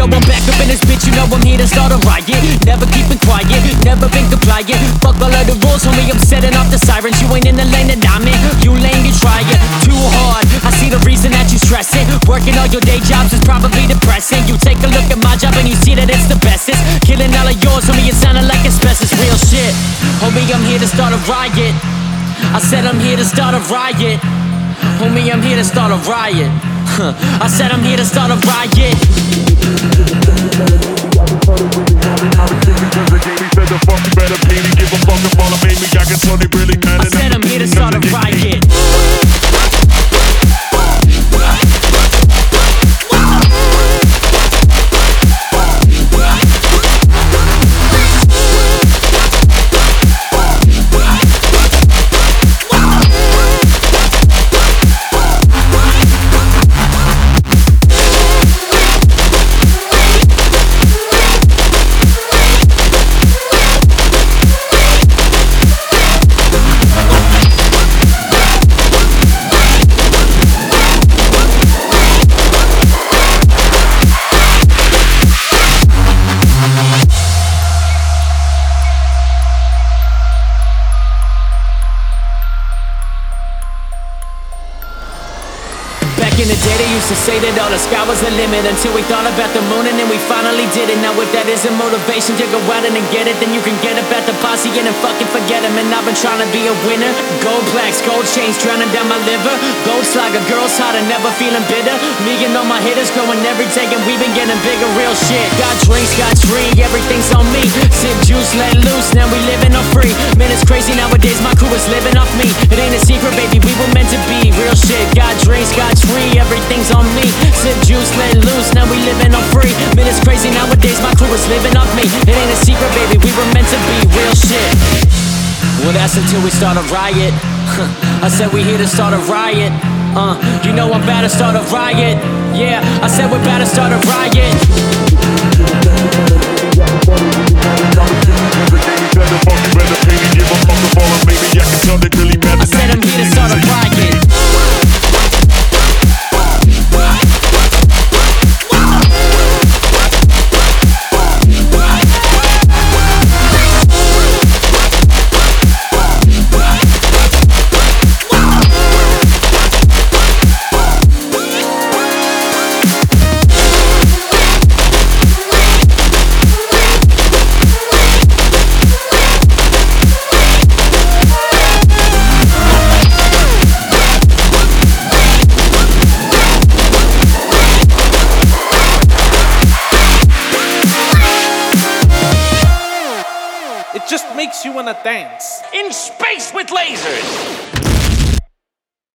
I'm back up in this bitch, you know I'm here to start a riot. Never keeping quiet, never been compliant. Fuck all of the rules, homie, I'm setting off the sirens. You ain't in the lane that I'm in, you lame, you try it too hard. I see the reason that you stressing. Working all your day jobs is probably depressing. You take a look at my job and you see that it's the bestest. Killing all of yours, homie, it sounded like asbestos. Real shit, homie, I'm here to start a riot. I said I'm here to start a riot. Homie, I'm here to start a riot. I said I'm here to start a riot. I said I'm here to start a riot. Back in the day they used to say that all the sky was the limit, until we thought about the moon and then we finally did it. Now if that isn't motivation to go out and get it, then you can get up at the posse and then fucking forget him. And I've been trying to be a winner. Gold plaques, gold chains drowning down my liver. Gold slugger, girls hot and never feeling bitter. Me and all my hitters growing every day and we been getting bigger. Real shit, got drinks, got free, everything's on me. Sip juice, let loose, now we living on free. Man, it's crazy nowadays, my crew is living off me. It ain't a secret, baby, we were meant to be. Real shit, got drinks, got free, everything's on me. Sip juice, let loose, now we living on free. Man, it's crazy nowadays, my crew is living off me. It ain't a secret, baby, we were meant to be. Real shit. Well, that's until we start a riot. I said we here to start a riot. You know I'm about to start a riot. Yeah, I said we're about to start a riot. I said I'm here to start a riot. It just makes you wanna dance. In space with lasers!